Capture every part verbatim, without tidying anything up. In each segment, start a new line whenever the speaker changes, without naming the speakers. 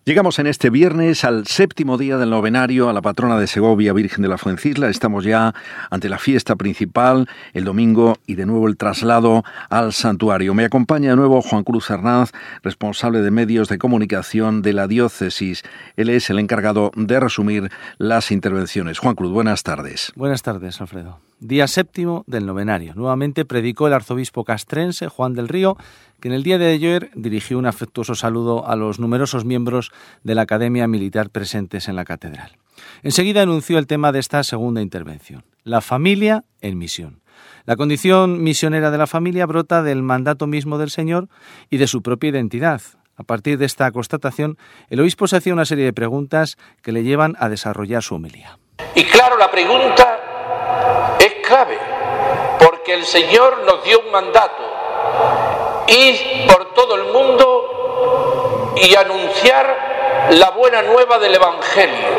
Llegamos en este viernes al séptimo día del novenario a la patrona de Segovia, Virgen de la Fuencisla. Estamos ya ante la fiesta principal, el domingo, y de nuevo el traslado al santuario. Me acompaña de nuevo Juan Cruz Hernández, responsable de medios de comunicación de la diócesis. Él es el encargado de resumir las intervenciones. Juan Cruz, buenas tardes.
Buenas tardes, Alfredo. Día séptimo del novenario. Nuevamente predicó el arzobispo castrense, Juan del Río, que en el día de ayer dirigió un afectuoso saludo a los numerosos miembros de la Academia Militar presentes en la catedral. Enseguida anunció el tema de esta segunda intervención: la familia en misión. La condición misionera de la familia brota del mandato mismo del Señor y de su propia identidad. A partir de esta constatación, el obispo se hacía una serie de preguntas que le llevan a desarrollar su homilía.
Y claro, la pregunta es clave, porque el Señor nos dio un mandato: ir por todo el mundo y anunciar la buena nueva del Evangelio.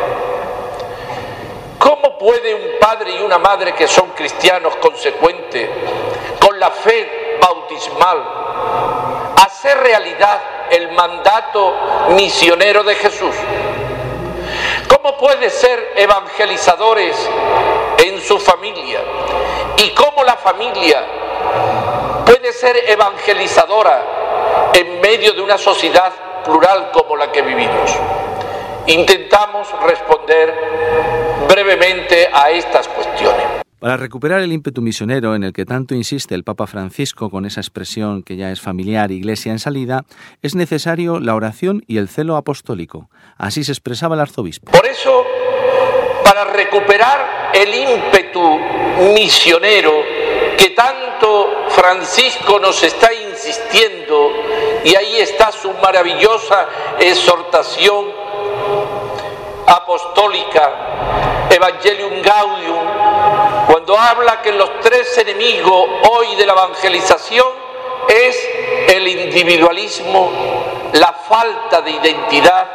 ¿Cómo puede un padre y una madre que son cristianos consecuentes con la fe bautismal hacer realidad el mandato misionero de Jesús? ¿Cómo puede ser evangelizadores en su familia? ¿Y cómo la familia puede ser evangelizadora en medio de una sociedad plural como la que vivimos? Intentamos responder brevemente a estas cuestiones.
Para recuperar el ímpetu misionero en el que tanto insiste el Papa Francisco con esa expresión que ya es familiar, Iglesia en salida, es necesario la oración y el celo apostólico. Así se expresaba el arzobispo.
Por eso, para recuperar el ímpetu misionero que tanto Francisco nos está insistiendo, y ahí está su maravillosa exhortación apostólica, Evangelium Gaudium, cuando habla que los tres enemigos hoy de la evangelización es el individualismo, la falta de identidad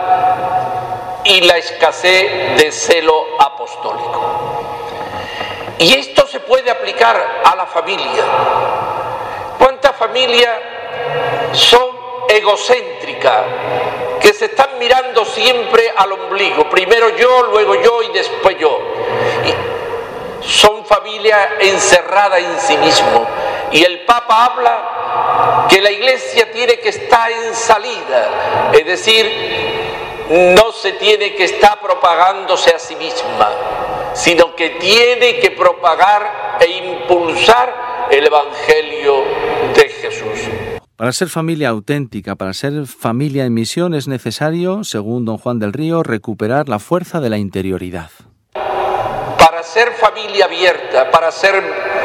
y la escasez de celo apostólico. Y esto se puede aplicar a la familia. ¿Cuántas familias son egocéntricas, que se están mirando siempre al ombligo? Primero yo, luego yo y después yo. Y son familias encerradas en sí mismo. Y el Papa habla que la Iglesia tiene que estar en salida, es decir, no se tiene que estar propagándose a sí misma, sino que tiene que propagar e impulsar el Evangelio de Jesús.
Para ser familia auténtica, para ser familia en misión, es necesario, según don Juan del Río, recuperar la fuerza de la interioridad.
Para ser familia abierta, para ser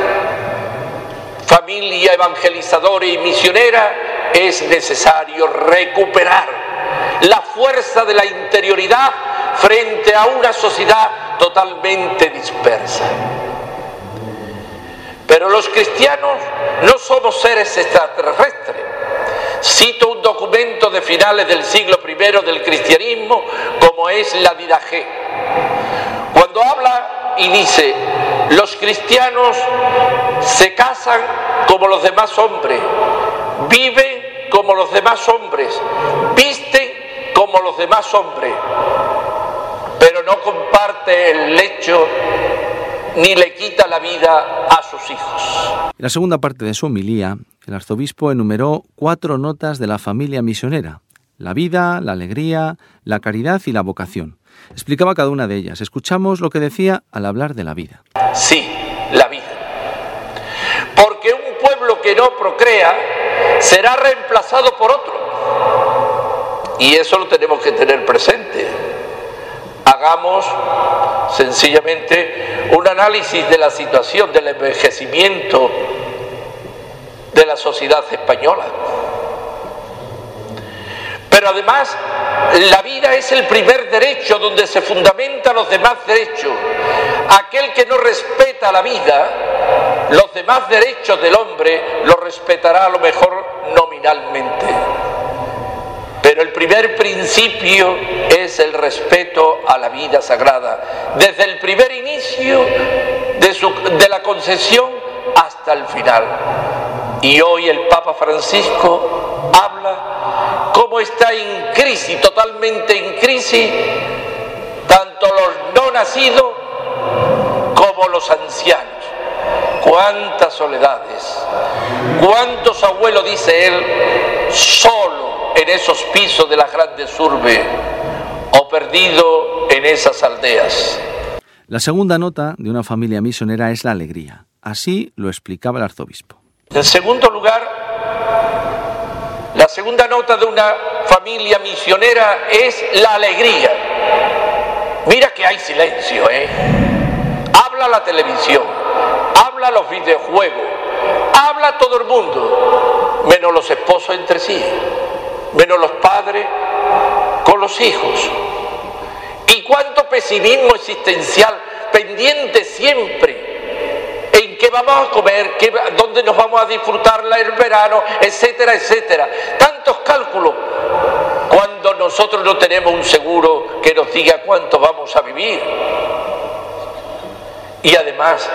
familia evangelizadora y misionera, es necesario recuperar la fuerza de la interioridad frente a una sociedad totalmente dispersa. Pero los cristianos no somos seres extraterrestres. Cito un documento de finales del siglo primero del cristianismo, como es la Didache, cuando habla y dice: los cristianos se casan como los demás hombres, viven como los demás hombres, visten como los demás hombres, pero no comparte el lecho ni le quita la vida a sus hijos.
En la segunda parte de su homilía, el arzobispo enumeró cuatro notas de la familia misionera: la vida, la alegría, la caridad y la vocación. Explicaba cada una de ellas. Escuchamos lo que decía al hablar de la vida.
Sí, la vida. Porque un pueblo que no procrea será reemplazado por otro. Y eso lo tenemos que tener presente. Hagamos sencillamente un análisis de la situación del envejecimiento de la sociedad española. Pero además, la vida es el primer derecho donde se fundamentan los demás derechos. Aquel que no respeta la vida, los demás derechos del hombre los respetará a lo mejor nominalmente. Pero el primer principio es el respeto a la vida sagrada, desde el primer inicio de, su, de la concepción hasta el final. Y hoy el Papa Francisco habla cómo cómo está en crisis, totalmente en crisis, tanto los no nacidos como los ancianos. Cuántas soledades, cuántos abuelos, dice él, solo en esos pisos de las grandes urbes o perdido en esas aldeas.
La segunda nota de una familia misionera es la alegría. Así lo explicaba el arzobispo.
En segundo lugar, la segunda nota de una familia misionera es la alegría. Mira que hay silencio, ¿eh? Habla la televisión, habla los videojuegos, habla todo el mundo, menos los esposos entre sí, menos los padres con los hijos. Y cuánto pesimismo existencial, pendiente siempre en qué vamos a comer, qué, dónde nos vamos a disfrutar el verano, etcétera, etcétera. Tantos cálculos cuando nosotros no tenemos un seguro que nos diga cuánto vamos a vivir. Y además,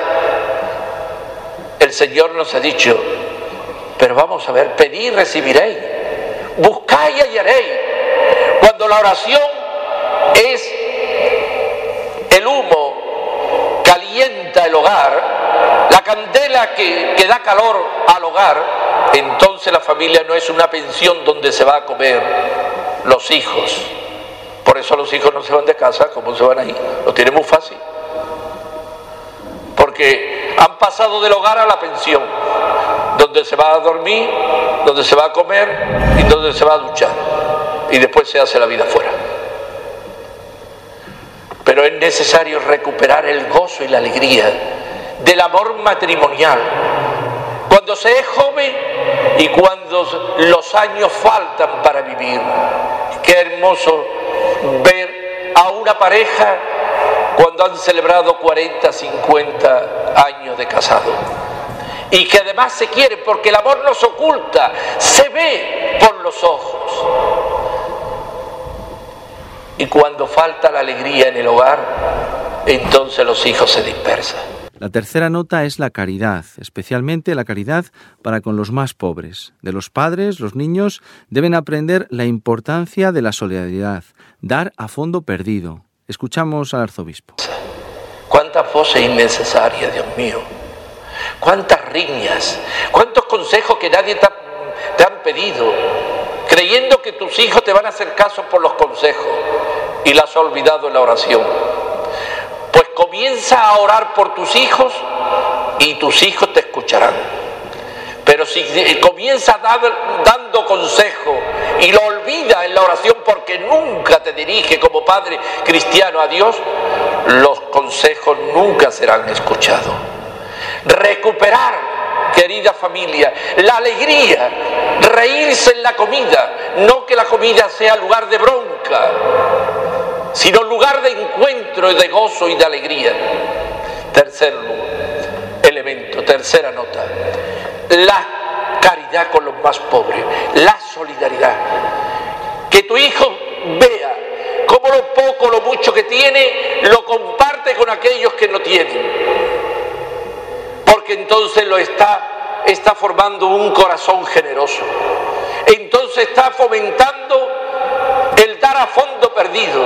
el Señor nos ha dicho, pero vamos a ver, pedid y recibiréis, buscáis y hallaréis. Cuando la oración es el humo que alienta el hogar, la candela que, que da calor al hogar, entonces la familia no es una pensión donde se va a comer los hijos. Por eso los hijos no se van de casa, ¿cómo se van ahí? Lo tienen muy fácil. Porque han pasado del hogar a la pensión, donde se va a dormir, donde se va a comer y donde se va a duchar. Y después se hace la vida fuera. Pero es necesario recuperar el gozo y la alegría del amor matrimonial. Cuando se es joven y cuando los años faltan para vivir. Qué hermoso ver a una pareja cuando han celebrado cuarenta, cincuenta años de casado. Y que además se quieren, porque el amor no se oculta, se ve por los ojos. Y cuando falta la alegría en el hogar, entonces los hijos se dispersan.
La tercera nota es la caridad, especialmente la caridad para con los más pobres. De los padres, los niños deben aprender la importancia de la solidaridad, dar a fondo perdido. Escuchamos al arzobispo.
Cuántas voces innecesarias, Dios mío. Cuántas riñas, cuántos consejos que nadie te, ha, te han pedido, creyendo que tus hijos te van a hacer caso por los consejos y las has olvidado en la oración. Pues comienza a orar por tus hijos y tus hijos te escucharán. Pero si comienza a dar, dando consejo y lo olvida en la oración porque nunca te dirige como padre cristiano a Dios, los consejos nunca serán escuchados. Recuperar, querida familia, la alegría, reírse en la comida, no que la comida sea lugar de bronca, sino lugar de encuentro y de gozo y de alegría. Tercer elemento, tercera nota, la caridad con los más pobres, la solidaridad. Que tu hijo vea cómo lo poco, lo mucho que tiene, lo comparte con aquellos que no tienen. Porque entonces lo está, está formando un corazón generoso. Entonces está fomentando el dar a fondo perdido.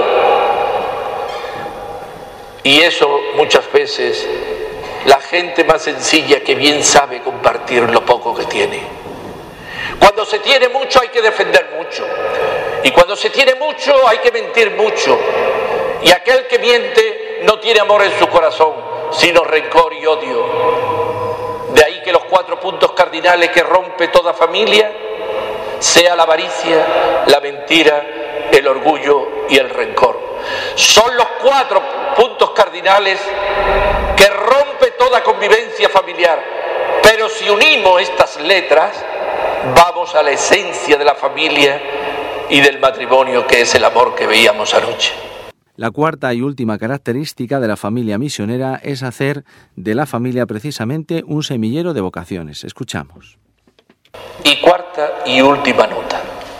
Y eso muchas veces la gente más sencilla que bien sabe compartir lo poco que tiene. Cuando se tiene mucho hay que defender mucho. Y cuando se tiene mucho hay que mentir mucho. Y aquel que miente no tiene amor en su corazón, sino rencor y odio. De ahí que los cuatro puntos cardinales que rompe toda familia sea la avaricia, la mentira, el orgullo y el rencor. Son los cuatro puntos cardinales que rompe toda convivencia familiar. Pero si unimos estas letras, vamos a la esencia de la familia y del matrimonio, que es el amor que veíamos anoche.
La cuarta y última característica de la familia misionera es hacer de la familia precisamente un semillero de vocaciones. Escuchamos.
Y cuarta y última nota.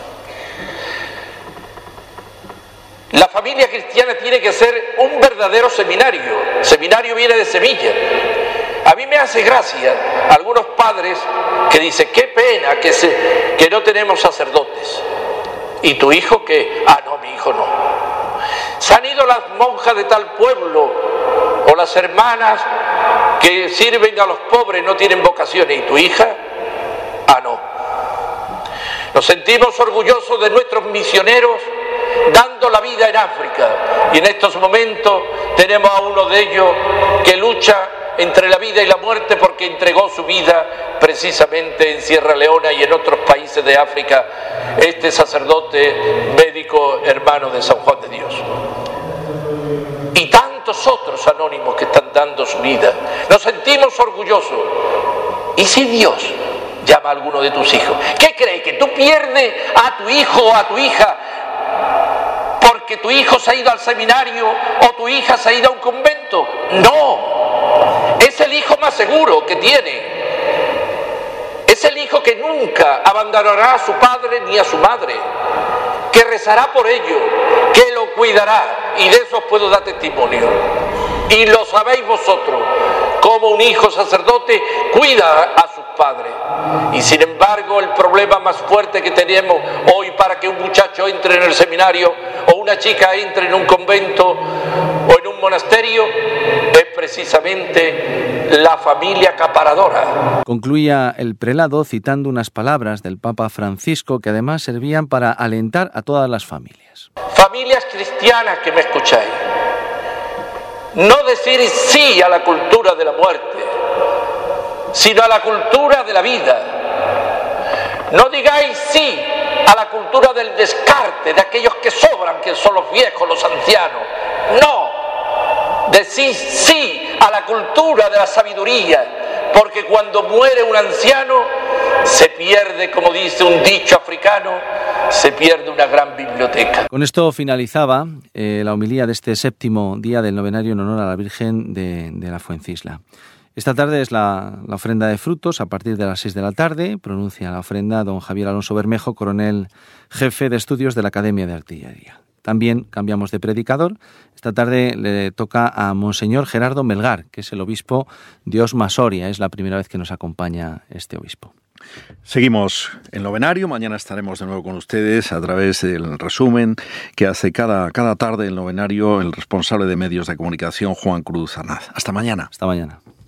La familia cristiana tiene que ser un verdadero seminario. Seminario viene de semilla. A mí me hace gracia algunos padres que dicen, qué pena que, se, que no tenemos sacerdotes. ¿Y tu hijo qué? Ah, no, mi hijo no. Se han ido las monjas de tal pueblo, o las hermanas que sirven a los pobres, no tienen vocaciones. ¿Y tu hija? Ah, no. Nos sentimos orgullosos de nuestros misioneros dando la vida en África, y en estos momentos tenemos a uno de ellos que lucha entre la vida y la muerte porque entregó su vida precisamente en Sierra Leona y en otros países de África, este sacerdote médico hermano de San Juan de Dios. Y tantos otros anónimos que están dando su vida. Nos sentimos orgullosos. ¿Y si Dios llama a alguno de tus hijos? ¿Qué crees? ¿Que tú pierdes a tu hijo o a tu hija porque tu hijo se ha ido al seminario o tu hija se ha ido a un convento? No, es el hijo más seguro que tiene. Es el hijo que nunca abandonará a su padre ni a su madre, que rezará por ello, que lo cuidará, y de eso os puedo dar testimonio. Y lo sabéis vosotros, como un hijo sacerdote cuida a sus padres. Y sin embargo, el problema más fuerte que tenemos hoy para que un muchacho entre en el seminario o una chica entre en un convento o en un monasterio es precisamente la familia acaparadora.
Concluía el prelado citando unas palabras del Papa Francisco que además servían para alentar a todas las familias.
Familias cristianas que me escucháis, no decir sí a la cultura de la muerte, sino a la cultura de la vida. No digáis sí a la cultura del descarte, de aquellos que sobran, que son los viejos, los ancianos. No, decís sí a la cultura de la sabiduría, porque cuando muere un anciano se pierde, como dice un dicho africano, se pierde una gran biblioteca.
Con esto finalizaba eh, la homilía de este séptimo día del novenario en honor a la Virgen de, de la Fuencisla. Esta tarde es la, la ofrenda de frutos. A partir de las seis de la tarde pronuncia la ofrenda don Javier Alonso Bermejo, coronel jefe de estudios de la Academia de Artillería. También cambiamos de predicador. Esta tarde le toca a Monseñor Gerardo Melgar, que es el obispo de Osma Soria. Es la primera vez que nos acompaña este obispo.
Seguimos el novenario. Mañana estaremos de nuevo con ustedes a través del resumen que hace cada, cada tarde el novenario el responsable de medios de comunicación, Juan Cruz Arnaz. Hasta mañana.
Hasta mañana.